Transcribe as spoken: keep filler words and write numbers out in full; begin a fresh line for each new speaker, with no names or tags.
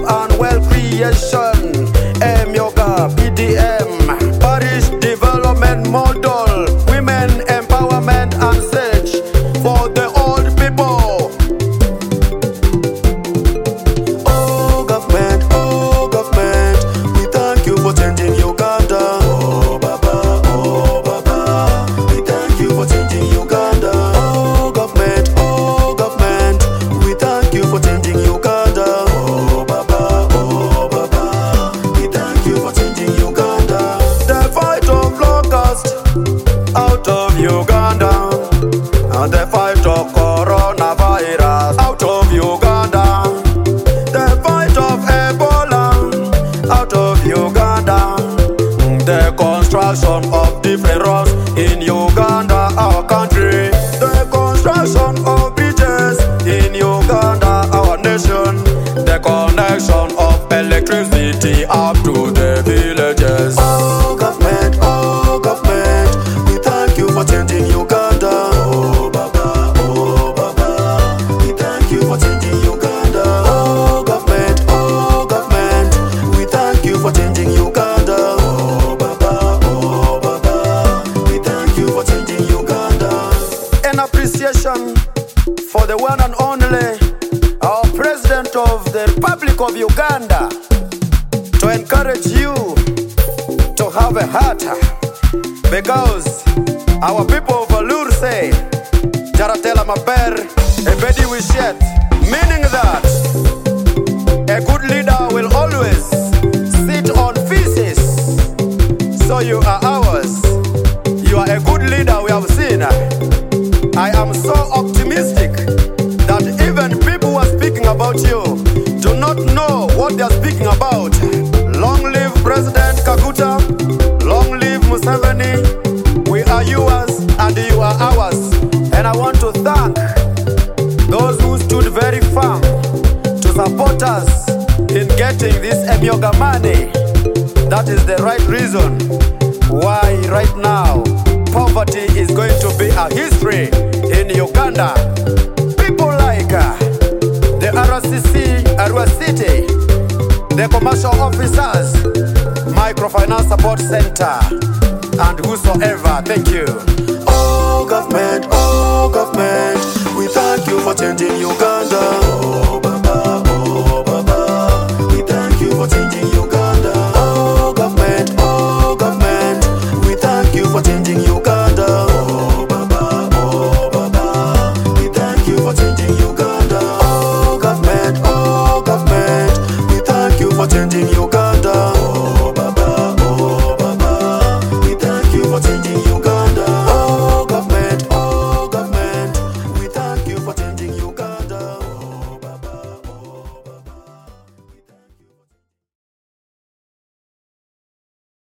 and wealth creation. M-Yoga, P D M, Parish Development Model, Women Empowerment and Search for the old people.
Oh government, oh government, we thank you for changing Uganda. Oh Baba, oh Baba, we thank you for changing Uganda. Oh government, oh government, we thank you for changing Uganda. Oh Baba, oh Baba, we thank you for changing Uganda.
The fight of locust out of Uganda, and the fight of coronavirus out of Uganda, the fight of Ebola out of Uganda, the construction of different roads in Uganda, our country, the construction of bridges in Uganda, our nation, the connection of electricity up to the villages.
Oh government, oh government, we thank you for changing Uganda. Oh Baba, oh Baba, we thank you for changing Uganda. Oh government, oh government, we thank you for changing Uganda. Oh Baba, oh Baba, we thank you for changing Uganda.
An appreciation for the one and only, our President of the Republic of Uganda, to encourage you to have a heart, because our people of Alur say, Jaratela Maber, Ebedi Wishet, meaning that a good leader will always sit on feces. So you are ours. You are a good leader, we have seen. I am so optimistic that even people who are speaking about you do not know what they are speaking about. Long live President Kaguta, long live Museveni. We are yours and you are ours. And I want to thank those who stood very firm to support us in getting this M-Yoga money. That is the right reason why right now poverty is going to be a history in Uganda. People like uh, the R C C Arua City, the commercial officers, Microfinance Support Center, and whosoever. Thank you.
Oh government, oh government, we thank you for changing Uganda.